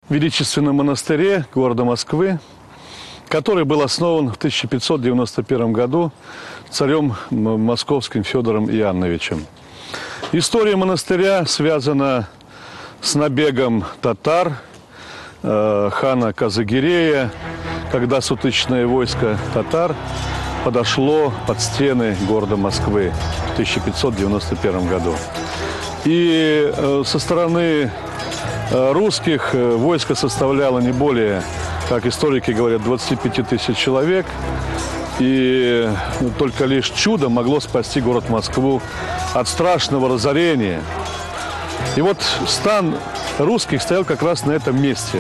величественном монастыре города Москвы, который был основан в 1591 году царем московским Федором Иоанновичем. История монастыря связана с набегом татар, хана Казагирея, когда сутычное войско татар подошло под стены города Москвы в 1591 году. И со стороны русских войско составляло не более, как историки говорят, 25 тысяч человек. И только лишь чудо могло спасти город Москву от страшного разорения. И вот стан русских стоял как раз на этом месте.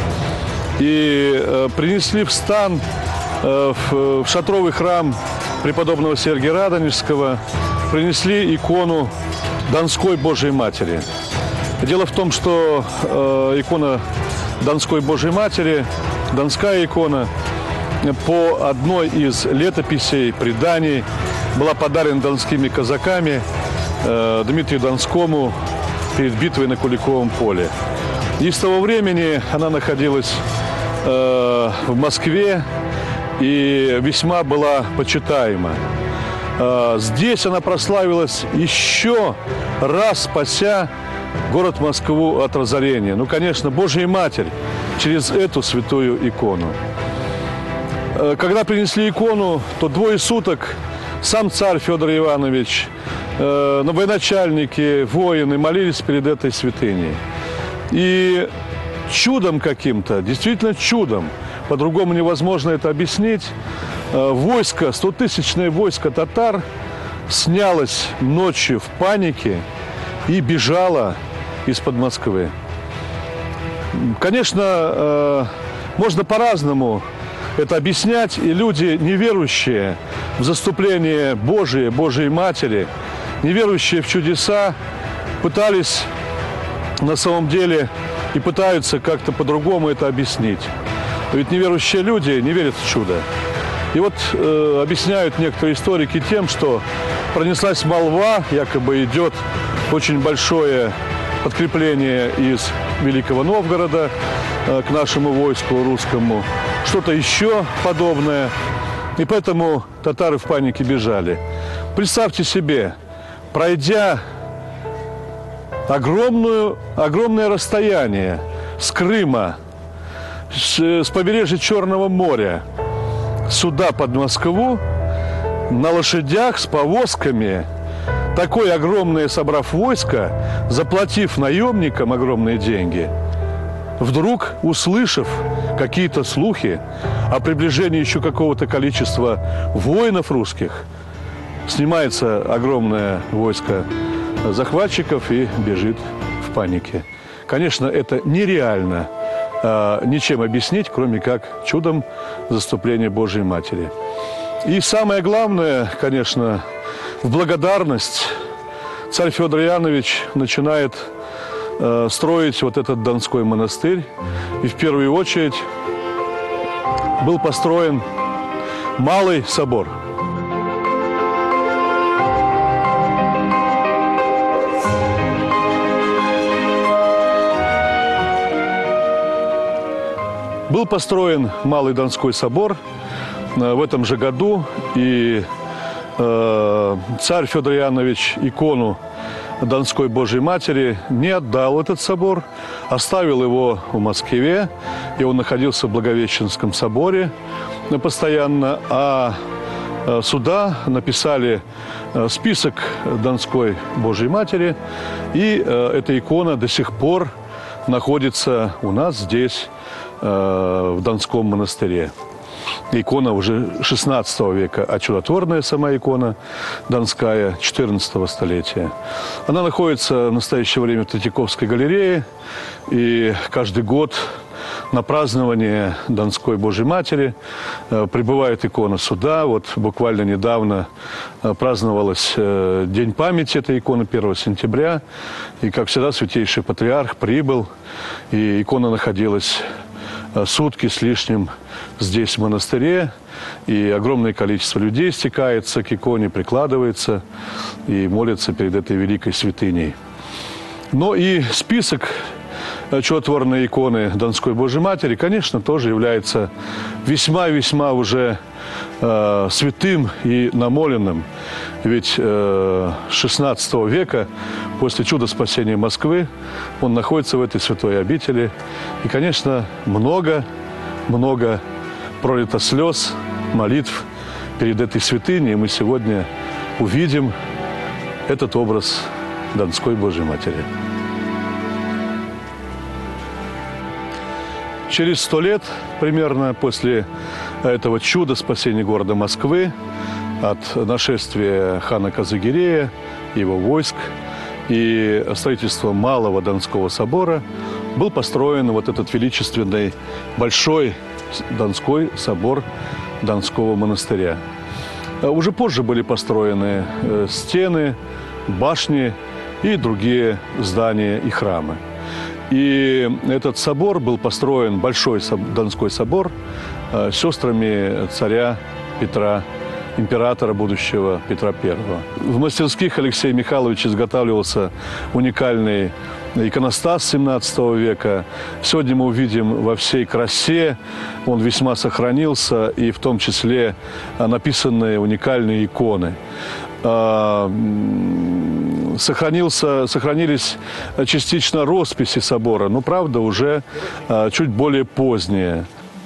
И принесли в стан, в шатровый храм преподобного Сергия Радонежского, принесли икону Донской Божией Матери. Дело в том, что икона Донской Божией Матери, Донская икона, по одной из летописей, преданий, была подарена донскими казаками Дмитрию Донскому перед битвой на Куликовом поле. И с того времени она находилась в Москве и весьма была почитаема. Здесь она прославилась еще раз, спася город Москву от разорения. Ну, конечно, Божья Матерь через эту святую икону. Когда принесли икону, то двое суток сам царь Федор Иванович, военачальники, воины молились перед этой святыней. И чудом каким-то, действительно чудом, по-другому невозможно это объяснить, войско, 100-тысячное войско татар снялось ночью в панике и бежало из-под Москвы. Конечно, можно по-разному это объяснять, и люди, неверующие в заступление Божие, Божией Матери, неверующие в чудеса, пытались на самом деле и пытаются как-то по-другому это объяснить. Ведь неверующие люди не верят в чудо. И вот объясняют некоторые историки тем, что пронеслась молва, якобы идет очень большое подкрепление из Великого Новгорода к нашему войску русскому, что-то еще подобное. И поэтому татары в панике бежали. Представьте себе, пройдя огромное расстояние с Крыма, с побережья Черного моря, сюда, под Москву, на лошадях с повозками, такое огромное собрав войско, заплатив наемникам огромные деньги, вдруг, услышав какие-то слухи о приближении еще какого-то количества воинов русских, снимается огромное войско захватчиков и бежит в панике. Конечно, это нереально ничем объяснить, кроме как чудом заступления Божией Матери. И самое главное, конечно, в благодарность царь Федор Иоаннович начинает строить вот этот Донской монастырь. И в первую очередь был построен Малый собор. Был построен Малый Донской собор в этом же году, и царь Федор Иоаннович икону Донской Божьей Матери не отдал этот собор, оставил его в Москве, и он находился в Благовещенском соборе постоянно, а сюда написали список Донской Божьей Матери, и эта икона до сих пор находится у нас здесь, в Донском монастыре. Икона уже 16 века, а чудотворная сама икона Донская 14 столетия. Она находится в настоящее время в Третьяковской галерее, и каждый год на празднование Донской Божьей Матери прибывает икона сюда. Вот буквально недавно праздновалась День памяти этой иконы 1 сентября, и, как всегда, святейший патриарх прибыл, и икона находилась сутки с лишним здесь, в монастыре, и огромное количество людей стекается к иконе, прикладывается и молится перед этой великой святыней. Но и список чудотворной иконы Донской Божьей Матери, конечно, тоже является весьма-весьма уже святым и намоленным. Ведь с XVI века, после чуда спасения Москвы, он находится в этой святой обители. И, конечно, много пролито слез, молитв перед этой святыней. И мы сегодня увидим этот образ Донской Божьей Матери. Через 100 лет примерно после этого чуда спасения города Москвы от нашествия хана Казагирея, его войск и строительства Малого Донского собора был построен вот этот величественный большой Донской собор Донского монастыря. Уже позже были построены стены, башни и другие здания и храмы. И этот собор был построен, Большой Донской собор, сестрами царя Петра, императора будущего Петра I. В мастерских Алексея Михайловича изготавливался уникальный иконостас 17 века. Сегодня мы увидим во всей красе, он весьма сохранился, и в том числе написанные уникальные иконы. Сохранились частично росписи собора, но, правда, уже чуть более поздние.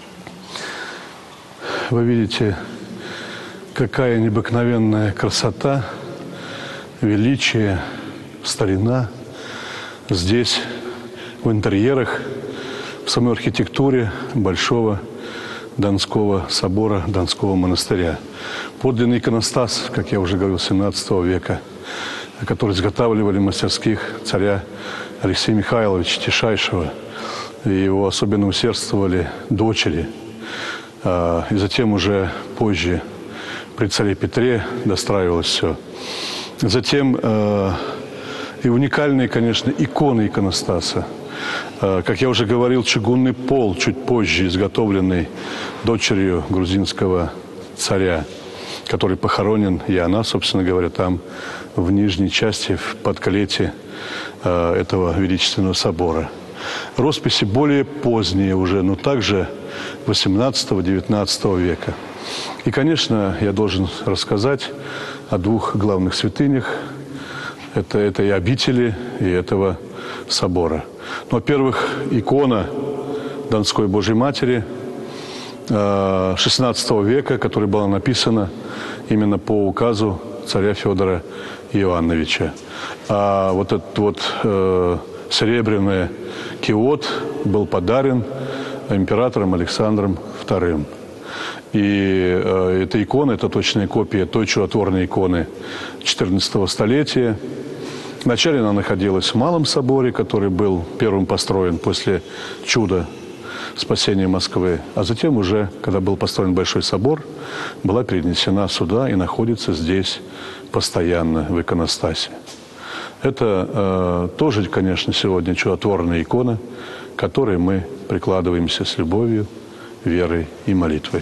Вы видите, какая необыкновенная красота, величие, старина здесь, в интерьерах, в самой архитектуре Большого Донского собора, Донского монастыря. Подлинный иконостас, как я уже говорил, 17 века, который изготавливали в мастерских царя Алексея Михайловича Тишайшего. И его особенно усердствовали дочери. И затем уже позже при царе Петре достраивалось все. Затем и уникальные, конечно, иконы иконостаса. Как я уже говорил, чугунный пол, чуть позже изготовленный дочерью грузинского царя, который похоронен, и она, собственно говоря, там в нижней части, в подклете этого величественного собора. Росписи более поздние уже, но также 18-19 века. И, конечно, я должен рассказать о двух главных святынях этой обители и этого собора. Ну, во-первых, икона Донской Божьей Матери XVI века, которая была написана именно по указу царя Федора Иоанновича. А вот этот вот серебряный киот был подарен императором Александром II. И эта икона, это точная копия той чудотворной иконы XIV столетия. Вначале она находилась в Малом соборе, который был первым построен после чуда спасения Москвы. А затем уже, когда был построен Большой собор, была перенесена сюда и находится здесь постоянно в иконостасе. Это тоже, конечно, сегодня чудотворная икона, к которой мы прикладываемся с любовью, верой и молитвой.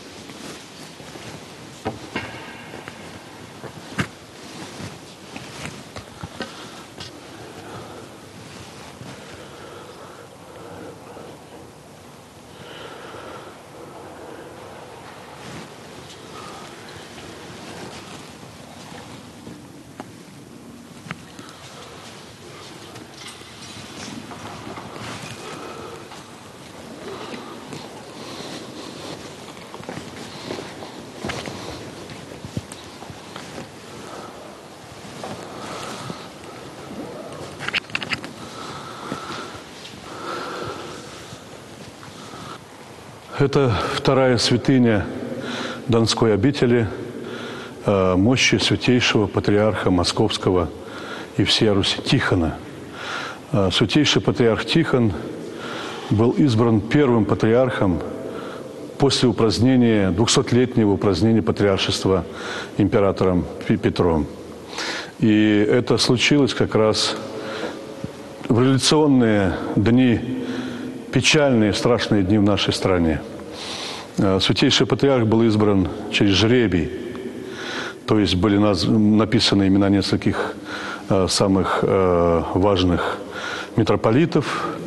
Это вторая святыня Донской обители, мощи святейшего патриарха Московского и всей Руси Тихона. Святейший патриарх Тихон был избран первым патриархом после упразднения, 200-летнего упразднения патриаршества императором Петром. И это случилось как раз в революционные дни, печальные, страшные дни в нашей стране. Святейший патриарх был избран через жребий, то есть были написаны имена нескольких самых важных митрополитов,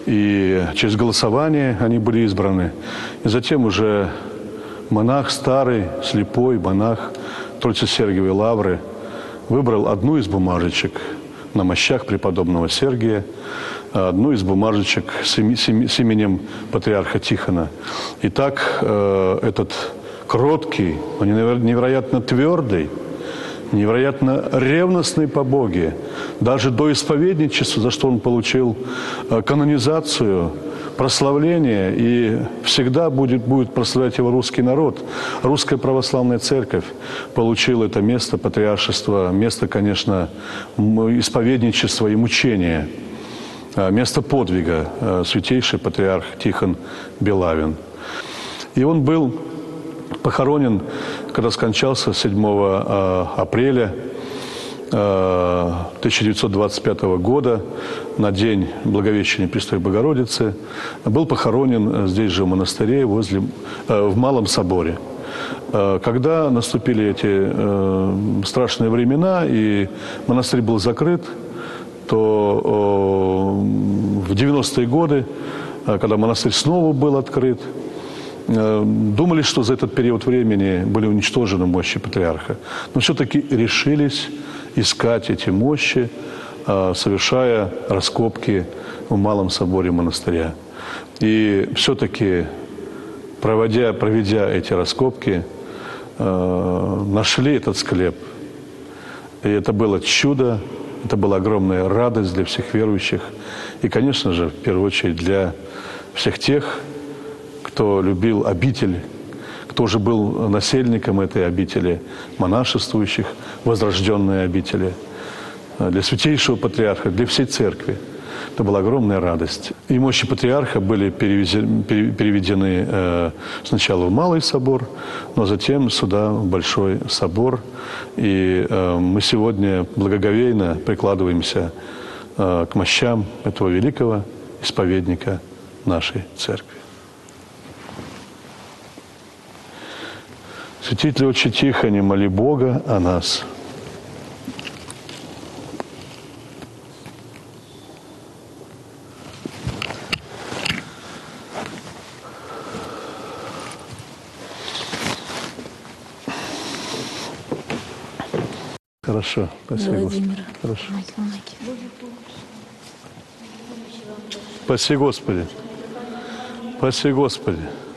и через голосование они были избраны. И затем уже монах старый, слепой монах Троице-Сергиевой лавры выбрал одну из бумажечек на мощах преподобного Сергия, одну из бумажечек с именем патриарха Тихона. И так этот кроткий, но невероятно твердый, невероятно ревностный по Боге, даже до исповедничества, за что он получил канонизацию, прославление, и всегда будет прославлять его русский народ. Русская православная церковь получила это место патриаршества, место, конечно, исповедничества и мучения, место подвига, святейший патриарх Тихон Белавин. И он был похоронен, когда скончался 7 апреля 1925 года, на день Благовещения Престой Богородицы, был похоронен здесь же в монастыре, в Малом соборе. Когда наступили эти страшные времена, и монастырь был закрыт, то в 90-е годы, когда монастырь снова был открыт, думали, что за этот период времени были уничтожены мощи патриарха. Но все-таки решились искать эти мощи, совершая раскопки в Малом соборе монастыря. И все-таки, проведя эти раскопки, нашли этот склеп. И это было чудо, это была огромная радость для всех верующих. И, конечно же, в первую очередь для всех тех, кто любил обитель, кто же был насельником этой обители, монашествующих, возрожденной обители, для святейшего патриарха, для всей церкви. Это была огромная радость. И мощи патриарха были переведены сначала в Малый собор, но затем сюда, в Большой собор. И мы сегодня благоговейно прикладываемся к мощам этого великого исповедника нашей церкви. Святитель Отче Тихоне, моли Бога о нас. Хорошо, спасибо, Господи. Хорошо. Спаси, Господи. Спаси, Господи.